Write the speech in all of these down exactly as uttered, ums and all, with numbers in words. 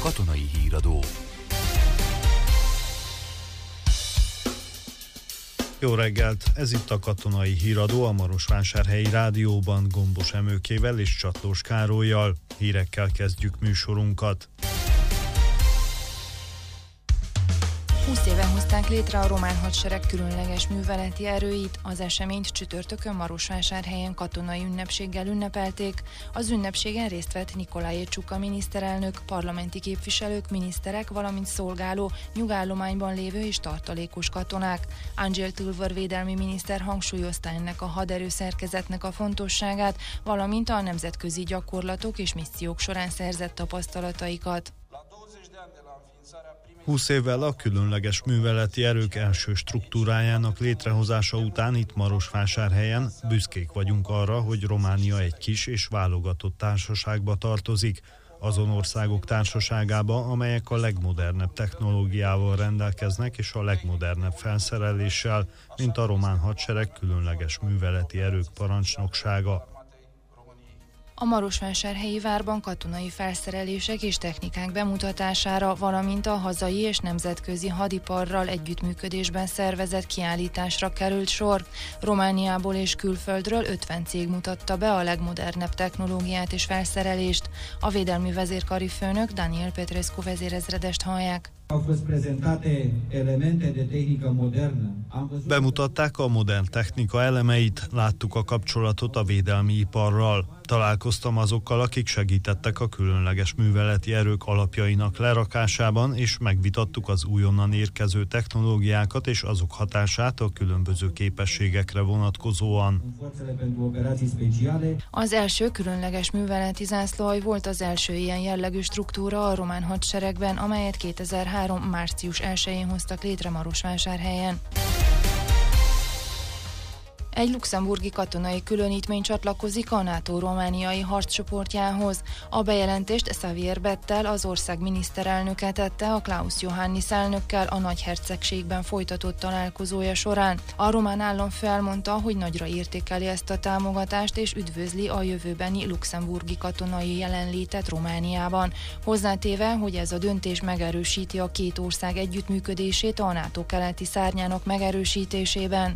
Katonai Híradó. Jó reggelt! Ez itt a Katonai Híradó, a Marosvásárhelyi Rádióban Gombos Emőkével és Csatlós Károllyal. Hírekkel kezdjük műsorunkat. húsz éve hozták létre a román hadsereg különleges műveleti erőit, az eseményt csütörtökön Marosvásárhelyen katonai ünnepséggel ünnepelték. Az ünnepségen részt vett Nicolae Csuka miniszterelnök, parlamenti képviselők, miniszterek, valamint szolgáló, nyugállományban lévő és tartalékos katonák. Angel Tulver védelmi miniszter hangsúlyozta ennek a haderőszerkezetnek a fontosságát, valamint a nemzetközi gyakorlatok és missziók során szerzett tapasztalataikat. húsz évvel a különleges műveleti erők első struktúrájának létrehozása után itt Marosvásárhelyen büszkék vagyunk arra, hogy Románia egy kis és válogatott társaságba tartozik, azon országok társaságába, amelyek a legmodernebb technológiával rendelkeznek és a legmodernebb felszereléssel, mint a román hadsereg különleges műveleti erők parancsnoksága. A Marosvásárhelyi várban katonai felszerelések és technikák bemutatására, valamint a hazai és nemzetközi hadiparral együttműködésben szervezett kiállításra került sor. Romániából és külföldről ötven cég mutatta be a legmodernebb technológiát és felszerelést. A védelmi vezérkari főnök Daniel Petrescu vezérezredest hallják. Bemutatták a modern technika elemeit, láttuk a kapcsolatot a védelmi iparral. Találkoztam azokkal, akik segítettek a különleges műveleti erők alapjainak lerakásában, és megvitattuk az újonnan érkező technológiákat és azok hatását a különböző képességekre vonatkozóan. Az első különleges műveleti zászlóalj volt az első ilyen jellegű struktúra a román hadseregben, amelyet kétezer-három március elsején hoztak létre Marosvásárhelyen. Egy luxemburgi katonai különítmény csatlakozik a NATO romániai harccsoportjához. A bejelentést Xavier Bettel, az ország miniszterelnöke tette a Klaus Johannis elnökkel a nagyhercegségben folytatott találkozója során. A román államfő elmondta, hogy nagyra értékeli ezt a támogatást és üdvözli a jövőbeni luxemburgi katonai jelenlétet Romániában. Hozzátéve, hogy ez a döntés megerősíti a két ország együttműködését a NATO keleti szárnyának megerősítésében.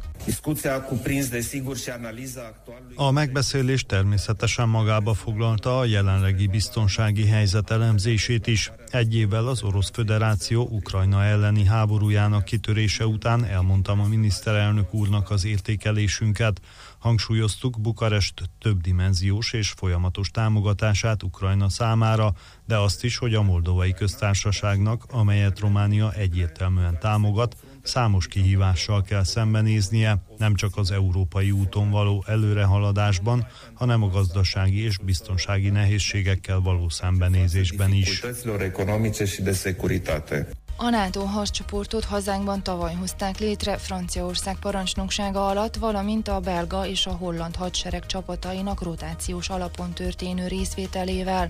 A megbeszélés természetesen magába foglalta a jelenlegi biztonsági helyzet elemzését is. Egy évvel az Orosz Föderáció Ukrajna elleni háborújának kitörése után elmondtam a miniszterelnök úrnak az értékelésünket. Hangsúlyoztuk Bukarest többdimenziós és folyamatos támogatását Ukrajna számára, de azt is, hogy a Moldovai Köztársaságnak, amelyet Románia egyértelműen támogat, számos kihívással kell szembenéznie, nem csak az európai úton való előrehaladásban, hanem a gazdasági és biztonsági nehézségekkel való szembenézésben is. A NATO harccsoportot hazánkban tavaly hozták létre Franciaország parancsnoksága alatt, valamint a belga és a holland hadsereg csapatainak rotációs alapon történő részvételével.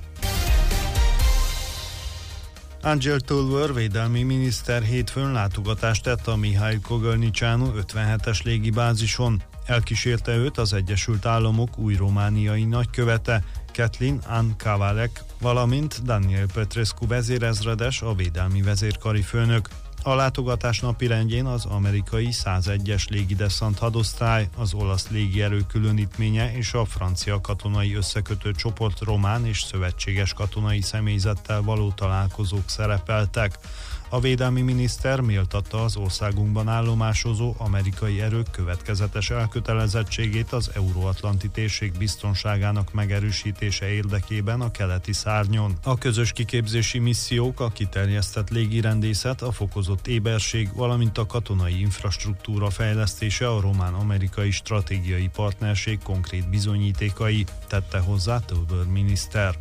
Angel Tulver védelmi miniszter hétfőn látogatást tett a Mihail Kogalnicsánu ötvenhetes légibázison. Elkísérte őt az Egyesült Államok új romániai nagykövete, Kathleen Ann Kavalek, valamint Daniel Petrescu vezérezredes, a védelmi vezérkari főnök. A látogatás napirendjén az amerikai százegyes légideszant hadosztály, az olasz légierő különítménye és a francia katonai összekötő csoport román és szövetséges katonai személyzettel való találkozók szerepeltek. A védelmi miniszter méltatta az országunkban állomásozó amerikai erők következetes elkötelezettségét az euróatlanti térség biztonságának megerősítése érdekében a keleti szárnyon. A közös kiképzési missziók, a kiterjesztett légirendészet, a fokozott éberség, valamint a katonai infrastruktúra fejlesztése a román-amerikai stratégiai partnerség konkrét bizonyítékai, tette hozzá Tulver miniszter.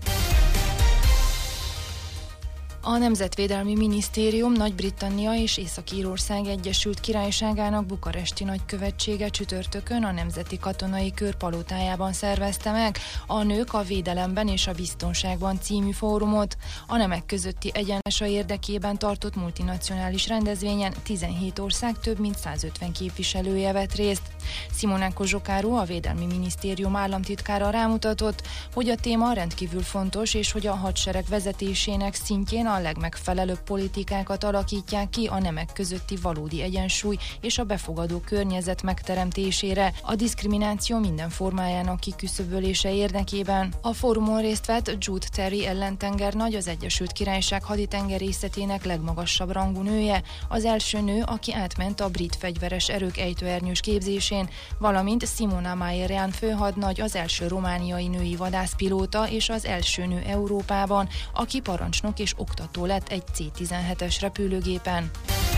A Nemzetvédelmi Minisztérium Nagy-Britannia és Észak-Írország Egyesült Királyságának bukaresti nagykövetsége csütörtökön a Nemzeti Katonai Kör palotájában szervezte meg a Nők a védelemben és a biztonságban című fórumot. A nemek közötti egyenlőség érdekében tartott multinacionális rendezvényen tizenhét ország több mint százötven képviselője vett részt. Simona Kozsokáru, a Védelmi Minisztérium államtitkára rámutatott, hogy a téma rendkívül fontos, és hogy a hadsereg vezetésének szintjén a a legmegfelelőbb politikákat alakítják ki a nemek közötti valódi egyensúly és a befogadó környezet megteremtésére, a diszkrimináció minden formájának kiküszöbölése érdekében. A fórumon részt vett Jude Terry ellentengernagy, az Egyesült Királyság haditengerészetének legmagasabb rangú nője, az első nő, aki átment a brit fegyveres erők ejtőernyős képzésén, valamint Simona Maierian főhadnagy, az első romániai női vadászpilóta és az első nő Európában, aki parancsnok és oktató lett egy cé tizenhetes repülőgépen.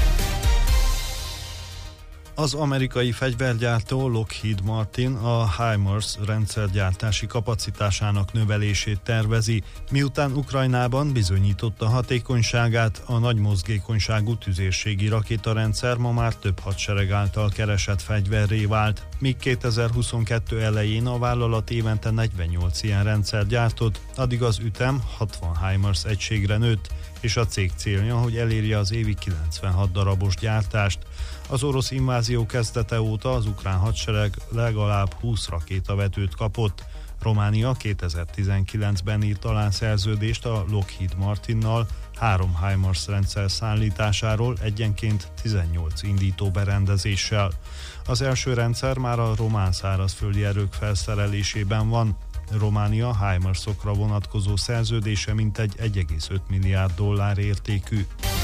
Az amerikai fegyvergyártó Lockheed Martin a HIMARS rendszergyártási kapacitásának növelését tervezi, miután Ukrajnában bizonyította hatékonyságát, a nagy mozgékonyságú tüzérségi rakétarendszer ma már több hadsereg által keresett fegyverré vált, míg kétezer-huszonkettő elején a vállalat évente negyvennyolc ilyen rendszer gyártott, addig az ütem hatvan HIMARS egységre nőtt, és a cég célja, hogy elérje az évi kilencvenhat darabos gyártást. Az orosz invázió kezdete óta az ukrán hadsereg legalább húsz rakétavetőt kapott. Románia kétezer-tizenkilencben írt alá szerződést a Lockheed Martinnal három HIMARS rendszer szállításáról, egyenként tizennyolc indító berendezéssel. Az első rendszer már a román szárazföldi erők felszerelésében van. Románia HIMARS-okra vonatkozó szerződése mintegy egy egész öt milliárd dollár értékű.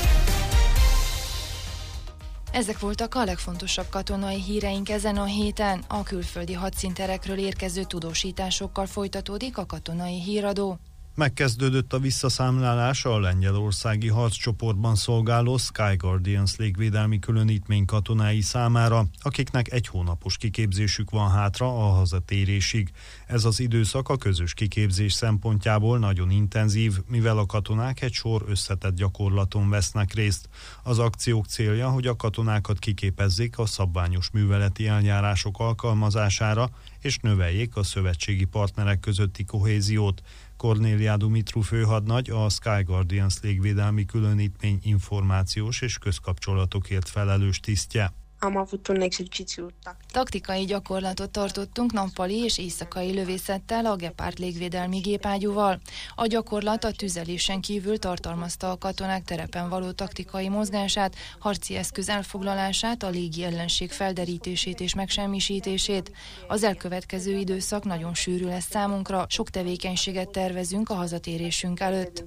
Ezek voltak a legfontosabb katonai híreink ezen a héten. A külföldi hadszínterekről érkező tudósításokkal folytatódik a katonai híradó. Megkezdődött a visszaszámlálás a lengyelországi harccsoportban szolgáló Sky Guardians légvédelmi különítmény katonái számára, akiknek egy hónapos kiképzésük van hátra a hazatérésig. Ez az időszak a közös kiképzés szempontjából nagyon intenzív, mivel a katonák egy sor összetett gyakorlaton vesznek részt. Az akciók célja, hogy a katonákat kiképezzék a szabványos műveleti eljárások alkalmazására, és növeljék a szövetségi partnerek közötti kohéziót. Cornélia Dumitru főhadnagy, a Sky Guardians légvédelmi különítmény információs és közkapcsolatokért felelős tisztje. Taktikai gyakorlatot tartottunk nappali és éjszakai lövészettel a Gepard légvédelmi gépágyúval. A gyakorlat a tüzelésen kívül tartalmazta a katonák terepen való taktikai mozgását, harci eszköz elfoglalását, a légi ellenség felderítését és megsemmisítését. Az elkövetkező időszak nagyon sűrű lesz számunkra, sok tevékenységet tervezünk a hazatérésünk előtt.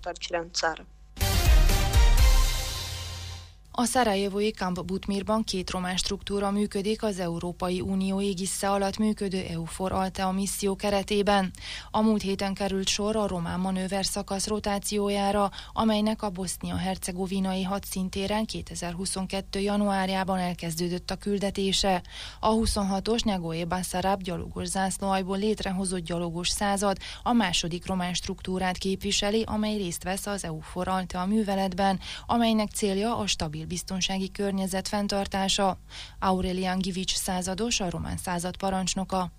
A szarajevói Camp Butmirban két román struktúra működik az Európai Unió égisze alatt működő EUFOR Altea misszió keretében. A múlt héten került sor a román manőver szakasz rotációjára, amelynek a bosznia-hercegovinai hadszintéren kétezer-huszonkettő januárjában elkezdődött a küldetése. A huszonhatos Nyagoe Basarab gyalogos zászlóaljból létrehozott gyalogos század a második román struktúrát képviseli, amely részt vesz az EUFOR Altea műveletben, amelynek célja a stabil biztonsági környezet fenntartása. Aurelian Givics százados, a román század parancsnoka.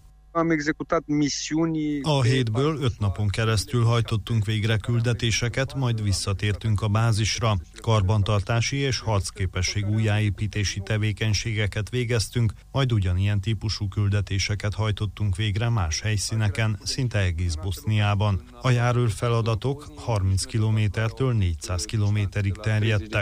A hétből öt napon keresztül hajtottunk végre küldetéseket, majd visszatértünk a bázisra. Karbantartási és harcképesség újjáépítési tevékenységeket végeztünk, majd ugyanilyen típusú küldetéseket hajtottunk végre más helyszíneken, szinte egész Boszniában. A járőr feladatok harminc kilométertől négyszáz kilométerig terjedtek.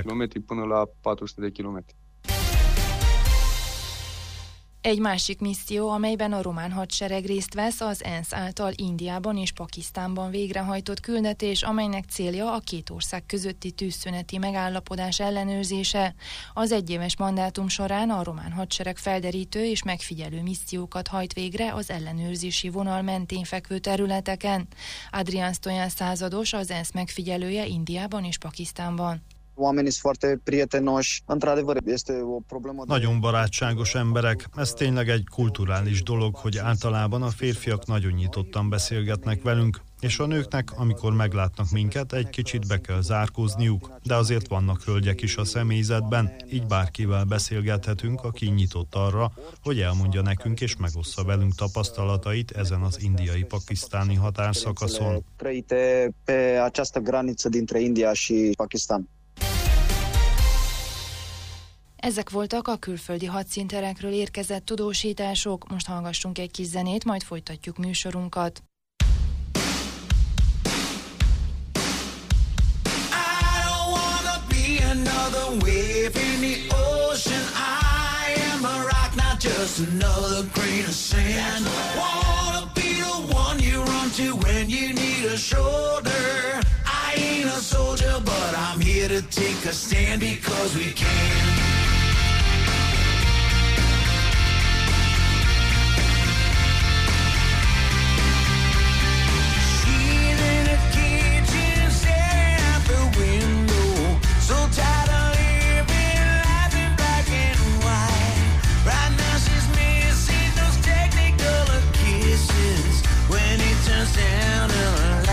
Egy másik misszió, amelyben a román hadsereg részt vesz, az ENSZ által Indiában és Pakisztánban végrehajtott küldetés, amelynek célja a két ország közötti tűzszüneti megállapodás ellenőrzése. Az egyéves mandátum során a román hadsereg felderítő és megfigyelő missziókat hajt végre az ellenőrzési vonal mentén fekvő területeken. Adrian Stoyan százados, az ENSZ megfigyelője Indiában és Pakisztánban. Nagyon barátságos emberek. Ez tényleg egy kulturális dolog, hogy általában a férfiak nagyon nyitottan beszélgetnek velünk, és a nőknek, amikor meglátnak minket, egy kicsit be kell zárkózniuk, de azért vannak hölgyek is a személyzetben, így bárkivel beszélgethetünk, aki nyitott arra, hogy elmondja nekünk és megossza velünk tapasztalatait ezen az indiai-pakisztáni határszakaszon. Ezek voltak a külföldi hadszínterekről érkezett tudósítások. Most hallgassunk egy kis zenét, majd folytatjuk műsorunkat. I don't just another grain of sand. Wanna be the one you run to when you need a shoulder. I ain't a soldier, but I'm here to take a stand because we can. She's in a kitchen, staring out the window, so tired of living life in black and white. Right now she's missing those technicolor kisses when it turns down to light.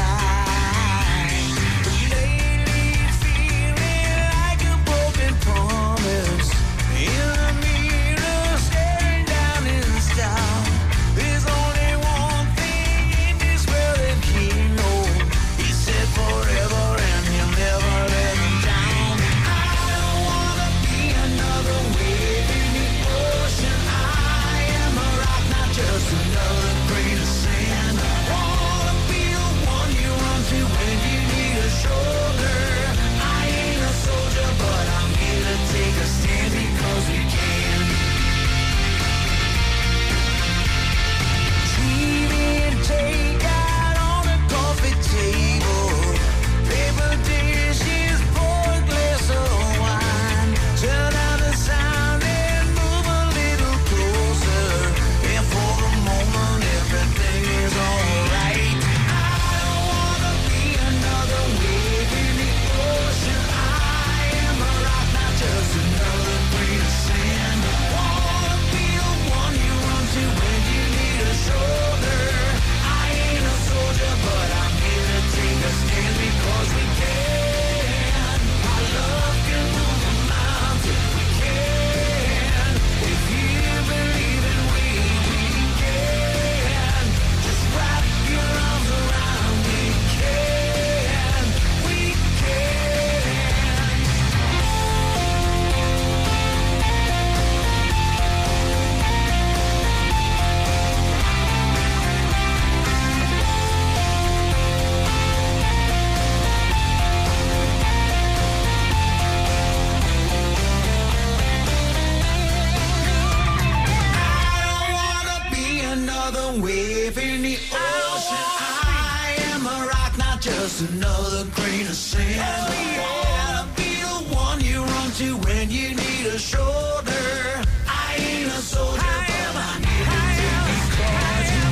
Another grain of sand. Oh, yeah. Wanna be the one you run to when you need a shoulder. I ain't a soldier, I but I'm here to take these cards. I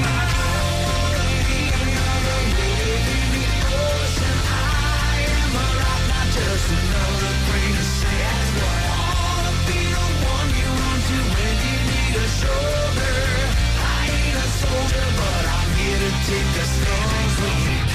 wanna be another wave in the ocean. I am a rock, not just another grain of sand. I wanna be the one you run to when you need a shoulder. I ain't a soldier, but I'm here to take the stars when you can.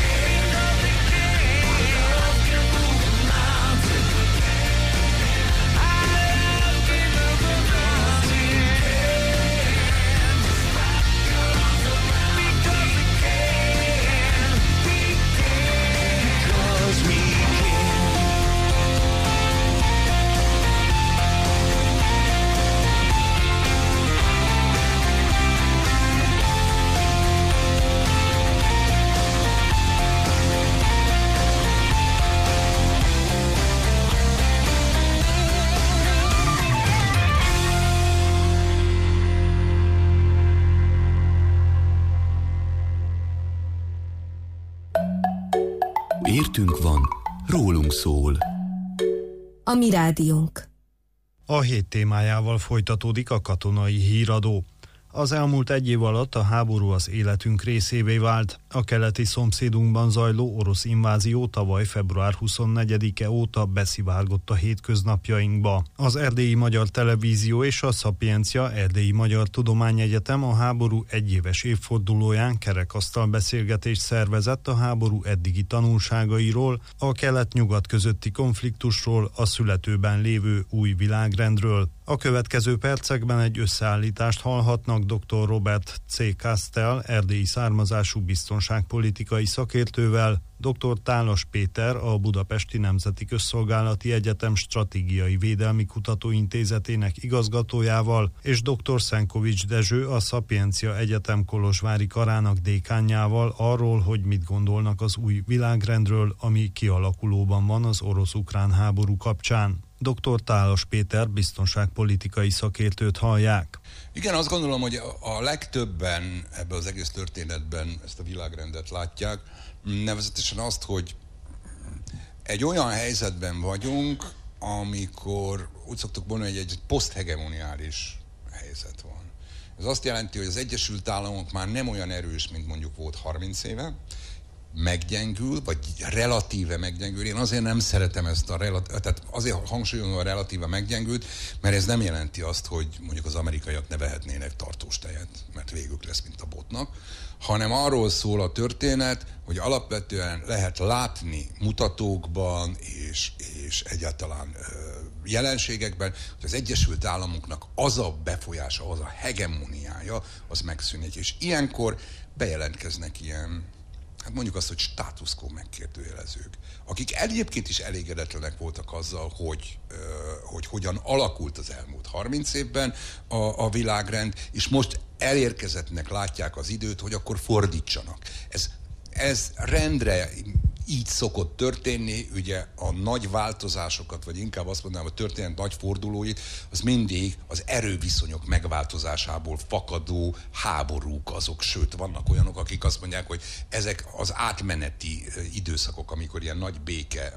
Értünk van, rólunk szól. A mi rádiónk. A hét témájával folytatódik a katonai híradó. Az elmúlt egy év alatt a háború az életünk részévé vált. A keleti szomszédunkban zajló orosz invázió tavaly február huszonnegyedike óta beszivárgott a hétköznapjainkba. Az Erdélyi Magyar Televízió és a Szapiencia Erdélyi Magyar Tudományegyetem a háború egyéves évfordulóján kerekasztal beszélgetést szervezett a háború eddigi tanulságairól, a kelet-nyugat közötti konfliktusról, a születőben lévő új világrendről. A következő percekben egy összeállítást hallhatnak dr. Robert C. Kastel, erdélyi származású biztonságpolitikai szakértővel, dr. Tálas Péter, a Budapesti Nemzeti Közszolgálati Egyetem Stratégiai Védelmi Kutatóintézetének igazgatójával, és dr. Szenkovics Dezső, a Szapiencia Egyetem kolozsvári karának dékánjával arról, hogy mit gondolnak az új világrendről, ami kialakulóban van az orosz-ukrán háború kapcsán. doktor Tálas Péter biztonságpolitikai szakértőt hallják. Igen, azt gondolom, hogy a legtöbben ebben az egész történetben ezt a világrendet látják, nevezetesen azt, hogy egy olyan helyzetben vagyunk, amikor úgy szoktuk mondani, hogy egy poszthegemoniális helyzet van. Ez azt jelenti, hogy az Egyesült Államok már nem olyan erős, mint mondjuk volt harminc éve, meggyengül, vagy relatíve meggyengül. Én azért nem szeretem ezt a relatíve, tehát azért hangsúlyozom a relatíve meggyengült, mert ez nem jelenti azt, hogy mondjuk az amerikaiak ne vehetnének tartós tejet, mert végük lesz, mint a botnak, hanem arról szól a történet, hogy alapvetően lehet látni mutatókban és, és egyáltalán ö, jelenségekben, hogy az Egyesült Államoknak az a befolyása, az a hegemoniája, az megszűnik. És ilyenkor bejelentkeznek ilyen, hát mondjuk azt, hogy status quo megkérdőjelezők, akik egyébként is elégedetlenek voltak azzal, hogy, uh, hogy hogyan alakult az elmúlt harminc évben a, a világrend, és most elérkezettnek látják az időt, hogy akkor fordítsanak. Ez, ez rendre így szokott történni, ugye a nagy változásokat, vagy inkább azt mondanám, a történet nagy fordulóit, az mindig az erőviszonyok megváltozásából fakadó háborúk azok, sőt, vannak olyanok, akik azt mondják, hogy ezek az átmeneti időszakok, amikor ilyen nagy béke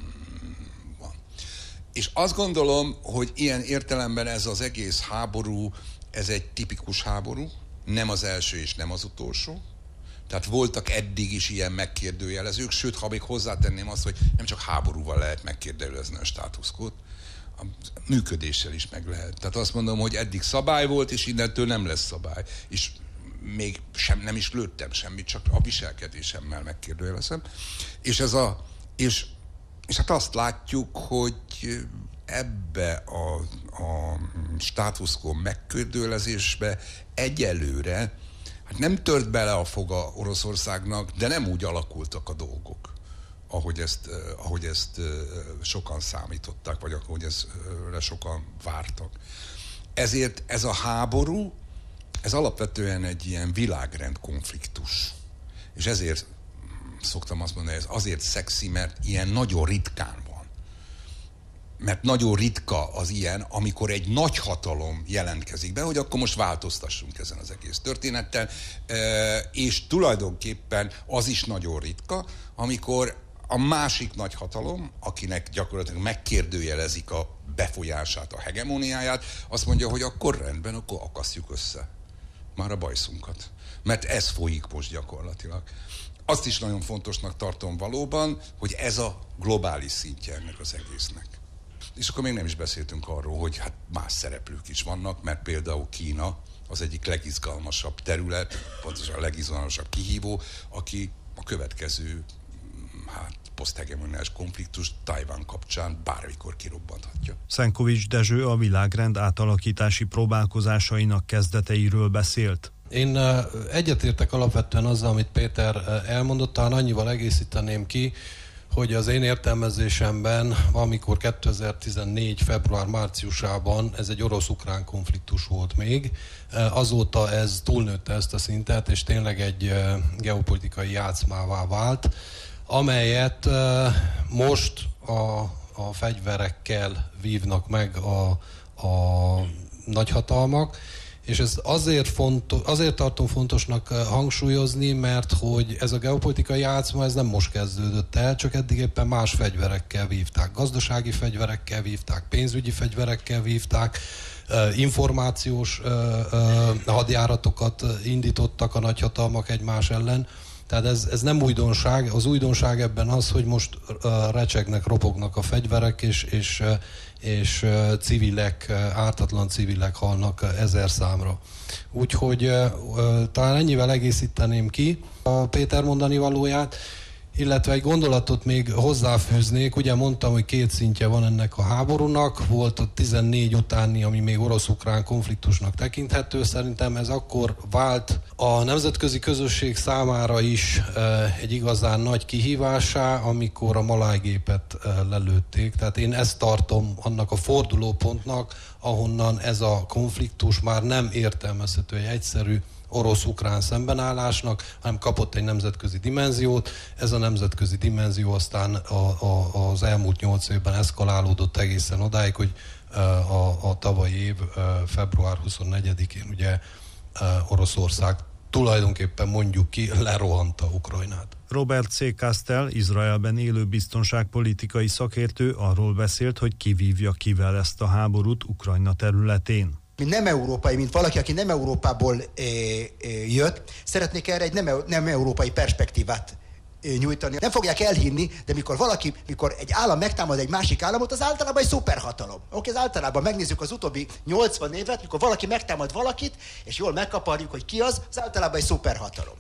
van. És azt gondolom, hogy ilyen értelemben ez az egész háború, ez egy tipikus háború, nem az első és nem az utolsó. Tehát voltak eddig is ilyen megkérdőjelezők, sőt, ha még hozzátenném azt, hogy nem csak háborúval lehet megkérdőjelezni a státuszkót, a működéssel is meg lehet. Tehát azt mondom, hogy eddig szabály volt, és innentől nem lesz szabály. És még sem, nem is lőttem semmit, csak a viselkedésemmel megkérdőjelezem. És ez a, és, és hát azt látjuk, hogy ebbe a, a státuszkó megkérdőjelezésbe egyelőre hát nem tört bele a foga Oroszországnak, de nem úgy alakultak a dolgok, ahogy ezt, ahogy ezt sokan számították, vagy ahogy ezre sokan vártak. Ezért ez a háború, ez alapvetően egy ilyen világrend konfliktus. És ezért szoktam azt mondani, ez azért szexi, mert ilyen nagyon ritkán van. Mert nagyon ritka az ilyen, amikor egy nagyhatalom jelentkezik be, hogy akkor most változtassunk ezen az egész történettel, és tulajdonképpen az is nagyon ritka, amikor a másik nagyhatalom, akinek gyakorlatilag megkérdőjelezik a befolyását, a hegemóniáját, azt mondja, hogy akkor rendben, akkor akasztjuk össze már a bajszunkat. Mert ez folyik most gyakorlatilag. Azt is nagyon fontosnak tartom valóban, hogy ez a globális szintje ennek az egésznek. És akkor még nem is beszéltünk arról, hogy hát más szereplők is vannak, mert például Kína az egyik legizgalmasabb terület, pontosan a legizgalmasabb kihívó, aki a következő hát, poszthegemoniális konfliktus Tajvan kapcsán bármikor kirobbanthatja. Szenkovics Dezső a világrend átalakítási próbálkozásainak kezdeteiről beszélt. Én egyetértek alapvetően azzal, amit Péter elmondott, talán annyival egészíteném ki, hogy az én értelmezésemben, amikor kétezer-tizennégy. február-márciusában ez egy orosz-ukrán konfliktus volt még, azóta ez túlnőtte ezt a szintet, és tényleg egy geopolitikai játszmává vált, amelyet most a, a fegyverekkel vívnak meg a, a nagyhatalmak, és ez azért, fontos, azért tartom fontosnak hangsúlyozni, mert hogy ez a geopolitikai játszma ez nem most kezdődött el, csak eddig éppen más fegyverekkel vívták. Gazdasági fegyverekkel vívták, pénzügyi fegyverekkel vívták, információs hadjáratokat indítottak a nagyhatalmak egymás ellen. Tehát ez, ez nem újdonság. Az újdonság ebben az, hogy most recsegnek, ropognak a fegyverek, és, és, és civilek, ártatlan civilek halnak ezer számra. Úgyhogy talán ennyivel egészíteném ki a Péter mondani valóját, illetve egy gondolatot még hozzáfűznék. Ugye mondtam, hogy két szintje van ennek a háborúnak. Volt a tizennégy utáni, ami még orosz-ukrán konfliktusnak tekinthető. Szerintem ez akkor vált a nemzetközi közösség számára is egy igazán nagy kihívásá, amikor a malájgépet lelőtték. Tehát én ezt tartom annak a fordulópontnak, ahonnan ez a konfliktus már nem értelmezhető egy egyszerű orosz-ukrán szembenállásnak, hanem kapott egy nemzetközi dimenziót. Ez a nemzetközi dimenzió aztán a, a, az elmúlt nyolc évben eszkalálódott egészen odáig, hogy a, a tavalyi év február huszonnegyedikén ugye Oroszország tulajdonképpen mondjuk ki lerohanta Ukrajnát. Robert C. Kastel, Izraelben élő biztonságpolitikai szakértő arról beszélt, hogy kivívja kivel ezt a háborút Ukrajna területén. Mint nem európai, mint valaki, aki nem Európából é, é, jött, szeretnék erre egy nem, nem európai perspektívát nyújtani. Nem fogják elhinni, de mikor valaki, mikor egy állam megtámad egy másik államot, az általában egy szuperhatalom. Oké, ez általában megnézzük az utóbbi nyolcvan évet, mikor valaki megtámad valakit, és jól megkaparjuk, hogy ki az, az általában egy szuperhatalom.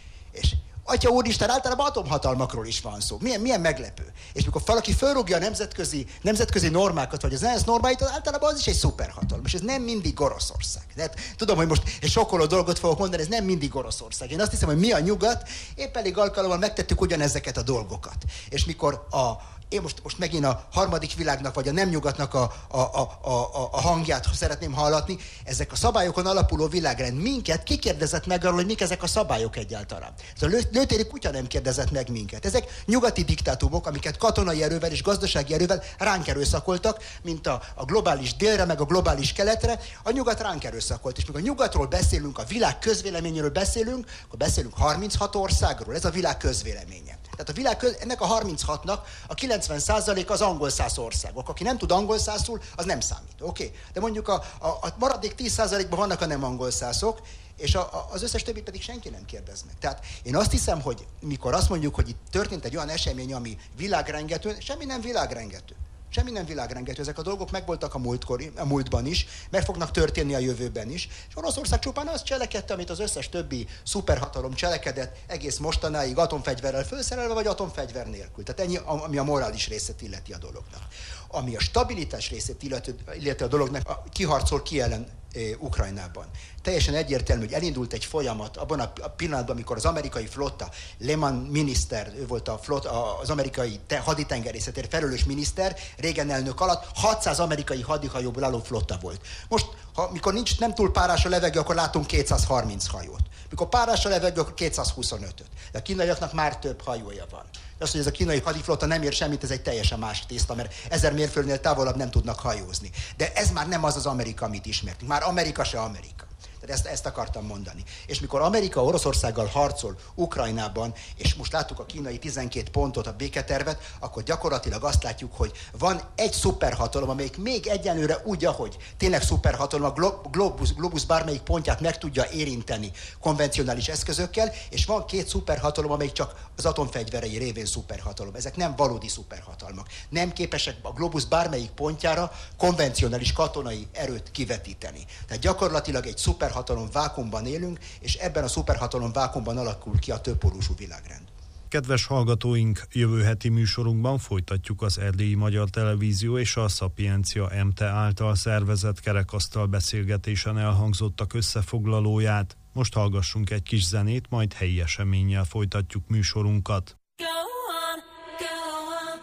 És Atya úristen, általában atomhatalmakról is van szó. Milyen, milyen meglepő. És mikor valaki fölrúgja a nemzetközi, nemzetközi normákat, vagy az ENSZ normáit, az általában az is egy szuperhatalom. És ez nem mindig Oroszország. Tehát, tudom, hogy most egy sokkoló dolgot fogok mondani, ez nem mindig Oroszország. Én azt hiszem, hogy mi a nyugat, épp elég alkalommal megtettük ugyanezeket a dolgokat. És mikor a Én most, most megint a harmadik világnak, vagy a nem nyugatnak a, a, a, a, a hangját szeretném hallatni. Ezek a szabályokon alapuló világrend. Minket kikérdezett meg arról, hogy mik ezek a szabályok egyáltalán. Ez a lő, lőtéri kutya nem kérdezett meg minket. Ezek nyugati diktátumok, amiket katonai erővel és gazdasági erővel ránk erőszakoltak, mint a, a globális délre, meg a globális keletre. A nyugat ránk erőszakolt. És mikor a nyugatról beszélünk, a világ közvéleményéről beszélünk, akkor beszélünk harminchat országról. Ez a világ közvéleménye. Tehát a világ köz, ennek a harminchatnak a kilencven százalék az angolszász országok. Aki nem tud angolszászul, az nem számít. Oké? Okay? De mondjuk a, a, a maradék tíz százalékban vannak a nem angolszászok, és a, a, az összes többit pedig senki nem kérdez meg. Tehát én azt hiszem, hogy mikor azt mondjuk, hogy itt történt egy olyan esemény, ami világrengető, semmi nem világrengető. Semmi nem világrengető. Ezek a dolgok megvoltak a, múltkor, a múltban is, meg fognak történni a jövőben is. És Oroszország csupán azt cselekedte, amit az összes többi szuperhatalom cselekedett egész mostanáig atomfegyverrel felszerelve, vagy atomfegyver nélkül. Tehát ennyi, ami a morális részét illeti a dolognak. Ami a stabilitás részét illeti, illeti a dolognak, a, kiharcol ki ellen e, Ukrajnában. Teljesen egyértelmű, hogy elindult egy folyamat abban a pillanatban, amikor az amerikai flotta, Lehman miniszter, ő volt a flotta, az amerikai haditengerészetért felelős miniszter, Reagan elnök alatt hatszáz amerikai hadihajóból álló flotta volt. Most, ha, mikor nincs, nem túl párás a levegő, akkor látunk kétszázharminc hajót. Mikor párás a levegő, akkor kétszázhuszonötöt. De a kínaiaknak már több hajója van. De az, hogy ez a kínai hadiflotta nem ér semmit, ez egy teljesen más tészta, mert ezer mérföldnél távolabb nem tudnak hajózni. De ez már nem az az Amerika, amit ismertünk. Már Amerika se Amerika. Tehát ezt, ezt akartam mondani. És mikor Amerika Oroszországgal harcol Ukrajnában, és most láttuk a kínai tizenkét pontot, a béketervet, akkor gyakorlatilag azt látjuk, hogy van egy szuperhatalom, amelyik még egyenlőre úgy, ahogy tényleg szuperhatalom, a globus, globus bármelyik pontját meg tudja érinteni konvencionális eszközökkel, és van két szuperhatalom, amelyik csak az atomfegyverei révén szuperhatalom. Ezek nem valódi szuperhatalmak. Nem képesek a globus bármelyik pontjára konvencionális katonai erőt kivetíteni. Tehát gyakorlatilag egy szuper hatalom vákumban élünk, és ebben a szuperhatalom vákumban alakul ki a többpólusú világrend. Kedves hallgatóink, jövő heti műsorunkban folytatjuk az Erdélyi Magyar Televízió és a Szapiencia em té által szervezett kerekasztal beszélgetésen elhangzottak összefoglalóját. Most hallgassunk egy kis zenét, majd helyi eseménnyel folytatjuk műsorunkat. Go on, go on,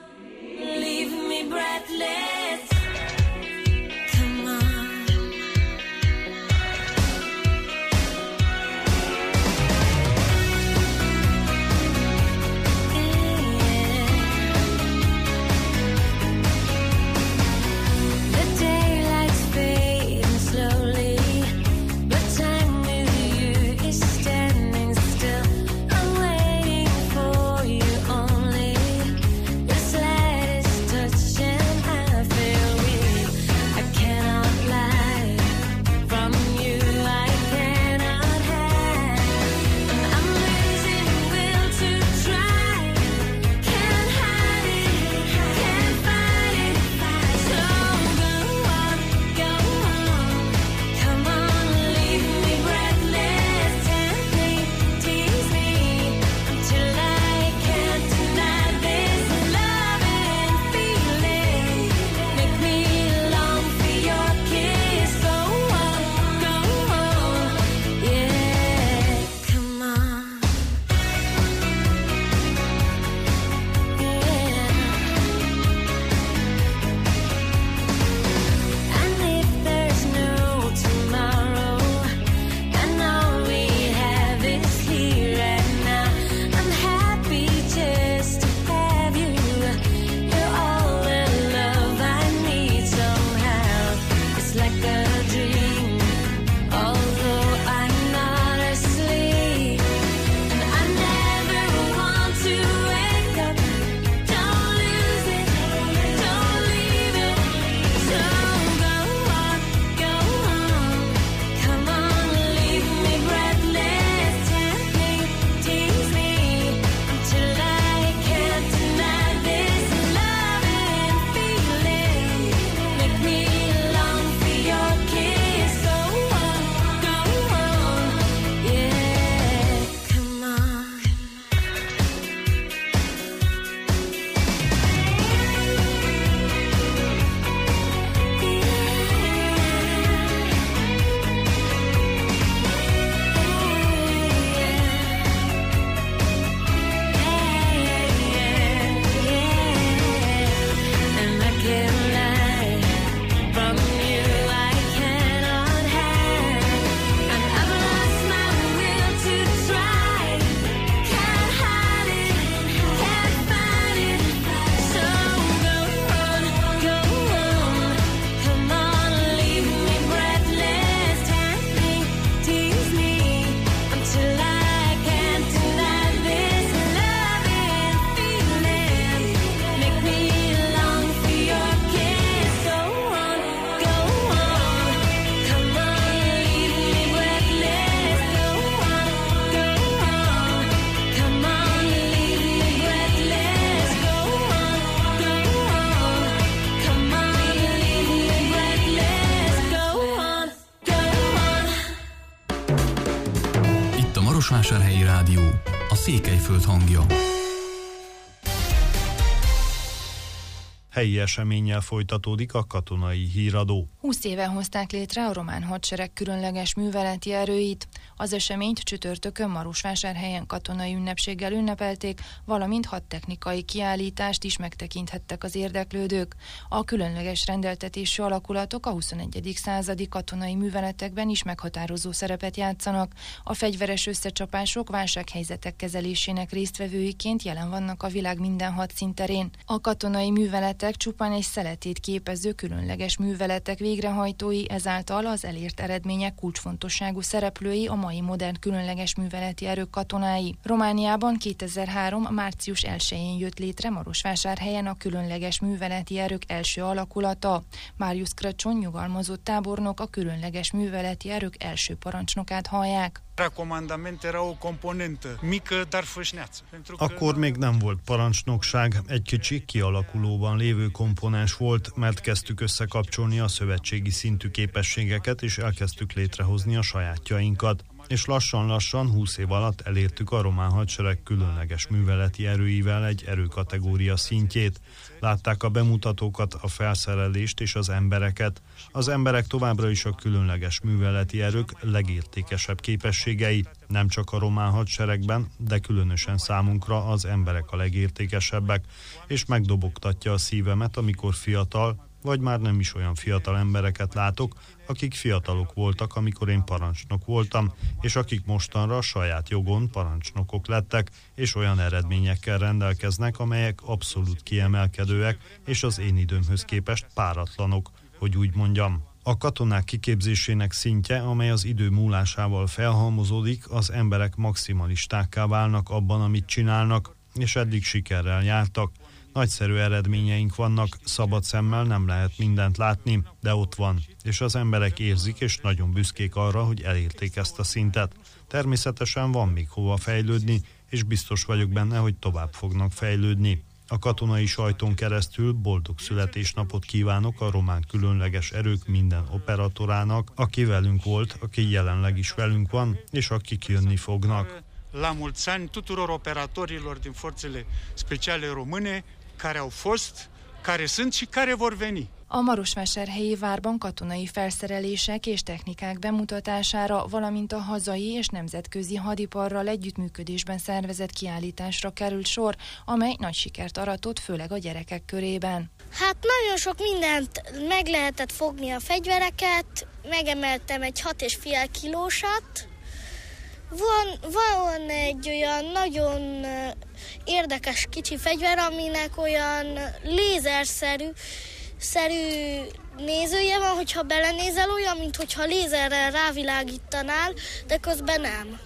leave me breathless. For you. Marosvásárhelyi Rádió, a Székelyföld hangja. Helyi eseménnyel folytatódik a katonai híradó. húsz éve hozták létre a román hadsereg különleges műveleti erőit. Az eseményt csütörtökön Marosvásárhelyen katonai ünnepséggel ünnepelték, valamint hat technikai kiállítást is megtekinthettek az érdeklődők. A különleges rendeltetésű alakulatok a huszonegyedik századi katonai műveletekben is meghatározó szerepet játszanak. A fegyveres összecsapások, válsághelyzetek kezelésének résztvevőiként jelen vannak a világ minden hadszínterén. A katonai műveletek csupán egy szeletét képező különleges műveletek végrehajtói, ezáltal az elért eredmények kulcsfontosságú szereplői a mai modern különleges műveleti erők katonái. Romániában kétezer-három. március elsején jött létre Marosvásárhelyen a különleges műveleti erők első alakulata. Marius Crăciun nyugalmazott tábornok a különleges műveleti erők első parancsnokát hallják. Akkor még nem volt parancsnokság, egy kicsi kialakulóban lévő komponens volt, mert kezdtük összekapcsolni a szövetségi szintű képességeket, és elkezdtük létrehozni a sajátjainkat. És lassan-lassan húsz év alatt elértük a román hadsereg különleges műveleti erőivel egy erőkategória szintjét. Látták a bemutatókat, a felszerelést és az embereket. Az emberek továbbra is a különleges műveleti erők legértékesebb képességei, nem csak a román hadseregben, de különösen számunkra az emberek a legértékesebbek, és megdobogtatja a szívemet, amikor fiatal, vagy már nem is olyan fiatal embereket látok, akik fiatalok voltak, amikor én parancsnok voltam, és akik mostanra a saját jogon parancsnokok lettek, és olyan eredményekkel rendelkeznek, amelyek abszolút kiemelkedőek, és az én időmhöz képest páratlanok, hogy úgy mondjam. A katonák kiképzésének szintje, amely az idő múlásával felhalmozódik, az emberek maximalistákká válnak abban, amit csinálnak, és eddig sikerrel jártak. Nagyszerű eredményeink vannak, szabad szemmel nem lehet mindent látni, de ott van, és az emberek érzik, és nagyon büszkék arra, hogy elérték ezt a szintet. Természetesen van még hova fejlődni, és biztos vagyok benne, hogy tovább fognak fejlődni. A katonai sajton keresztül boldog születésnapot kívánok a román különleges erők minden operatorának, aki velünk volt, aki jelenleg is velünk van, és akik jönni fognak. La mulți ani tuturor operatorilor din forțele speciale române care au fost, care sunt și care vor veni. A Marosvásárhelyi várban katonai felszerelések és technikák bemutatására, valamint a hazai és nemzetközi hadiparral együttműködésben szervezett kiállításra került sor, amely nagy sikert aratott, főleg a gyerekek körében. Hát nagyon sok mindent meg lehetett fogni a fegyvereket, megemeltem egy hat és fél kilósat. Van, van egy olyan nagyon érdekes kicsi fegyver, aminek olyan lézerszerű szerű nézője van, hogyha belenézel, olyan, mint hogyha lézerrel rávilágítanál, de közben nem.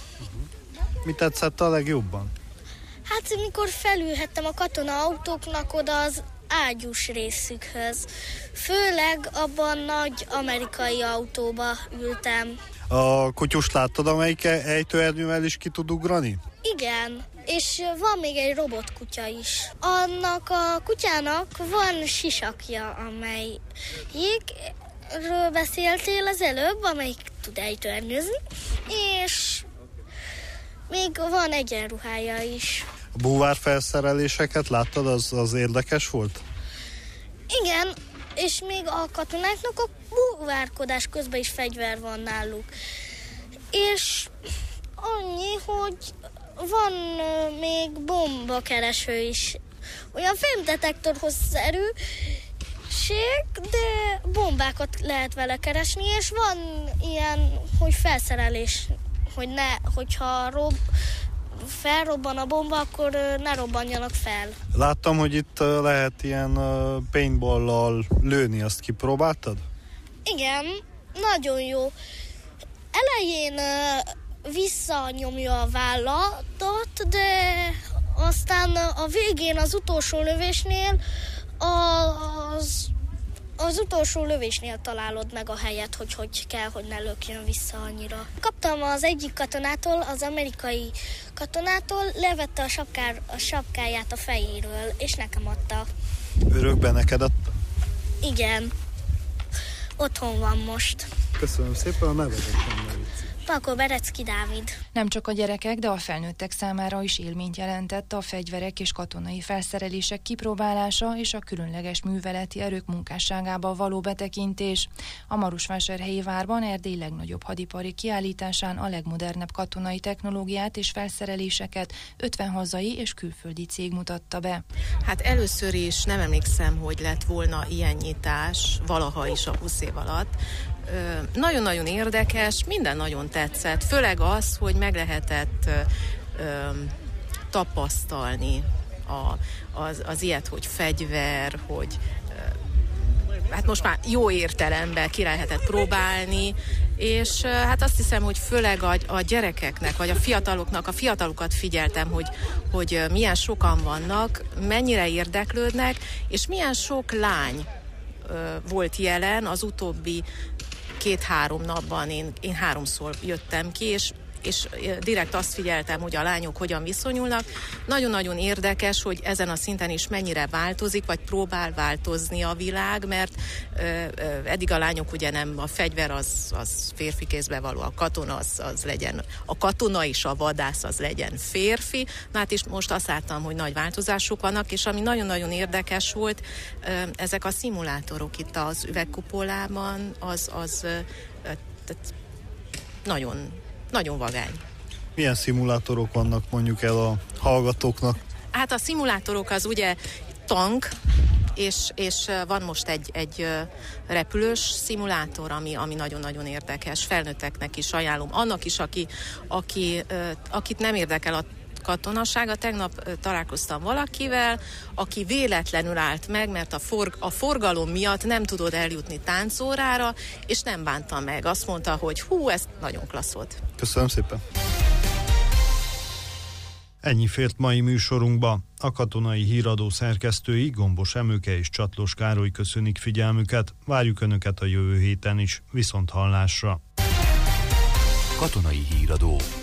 Mi tetszett a legjobban? Hát, mikor felülhettem a katona autóknak oda az ágyús részükhöz. Főleg abban nagy amerikai autóba ültem. A kutyust láttad, amelyik ejtőernyővel is ki tud ugrani? Igen, és van még egy robotkutya is. Annak a kutyának van sisakja, amelyikről beszéltél az előbb, amelyik tud ejtőernyőzni, és még van egyenruhája is. A búvárfelszereléseket láttad, az, az érdekes volt? Igen, és még a katonáknak a búvárkodás közben is fegyver van náluk. És annyi, hogy van még bombakereső is. Olyan fémdetektorhoz szerűség, de bombákat lehet vele keresni, és van ilyen, hogy felszerelés, hogy ne, hogyha rob, felrobban a bomba, akkor ne robbanjanak fel. Láttam, hogy itt lehet ilyen paintball-lal lőni, azt kipróbáltad? Igen, nagyon jó. Elején visszanyomja a válladat, de aztán a végén az utolsó lövésnél az, az utolsó lövésnél találod meg a helyet, hogy hogy kell, hogy ne lökjön vissza annyira. Kaptam az egyik katonától, az amerikai katonától, levette a, sapkár, a sapkáját a fejéről, és nekem adta. Örökben neked adta? Igen. Otthon van most. Köszönöm szépen, a nevedet nem Pakó Berecki Dávid. Nem csak a gyerekek, de a felnőttek számára is élményt jelentett a fegyverek és katonai felszerelések kipróbálása és a különleges műveleti erők munkásságába való betekintés. A Marosvásárhelyi várban Erdély legnagyobb hadipari kiállításán a legmodernebb katonai technológiát és felszereléseket ötven hazai és külföldi cég mutatta be. Hát először is nem emlékszem, hogy lett volna ilyen nyitás valaha is a húsz év alatt. Nagyon-nagyon érdekes, minden nagyon tetszett, főleg az, hogy meg lehetett ö, ö, tapasztalni a, az, az ilyet, hogy fegyver, hogy ö, hát most már jó értelemben ki lehetett próbálni, és ö, hát azt hiszem, hogy főleg a, a gyerekeknek, vagy a fiataloknak, a fiatalokat figyeltem, hogy, hogy ö, milyen sokan vannak, mennyire érdeklődnek, és milyen sok lány ö, volt jelen az utóbbi két-három napban, én, én háromszor jöttem ki, és, és direkt azt figyeltem, hogy a lányok hogyan viszonyulnak. Nagyon-nagyon érdekes, hogy ezen a szinten is mennyire változik, vagy próbál változni a világ, mert ö, ö, eddig a lányok ugye nem, a fegyver az, az férfi kézbe való, a katona az, az legyen, a katona és a vadász az legyen férfi. Na hát is most azt láttam, hogy nagy változások vannak, és ami nagyon-nagyon érdekes volt, ö, ezek a szimulátorok itt az üvegkupolában, az, az ö, ö, nagyon Nagyon vagány. Milyen szimulátorok vannak mondjuk el a hallgatóknak? Hát a szimulátorok az ugye tank, és, és van most egy, egy repülős szimulátor, ami, ami nagyon-nagyon érdekes. Felnőtteknek is ajánlom. Annak is, aki, aki, akit nem érdekel a katonasága. Tegnap találkoztam valakivel, aki véletlenül állt meg, mert a, forg, a forgalom miatt nem tudod eljutni táncórára, és nem bánta meg. Azt mondta, hogy hú, ez nagyon klassz volt. Köszönöm szépen. Ennyi fért mai műsorunkba. A Katonai Híradó szerkesztői Gombos Emőke és Csatlos Károly köszönik figyelmüket. Várjuk Önöket a jövő héten is. Viszont hallásra. Katonai Híradó.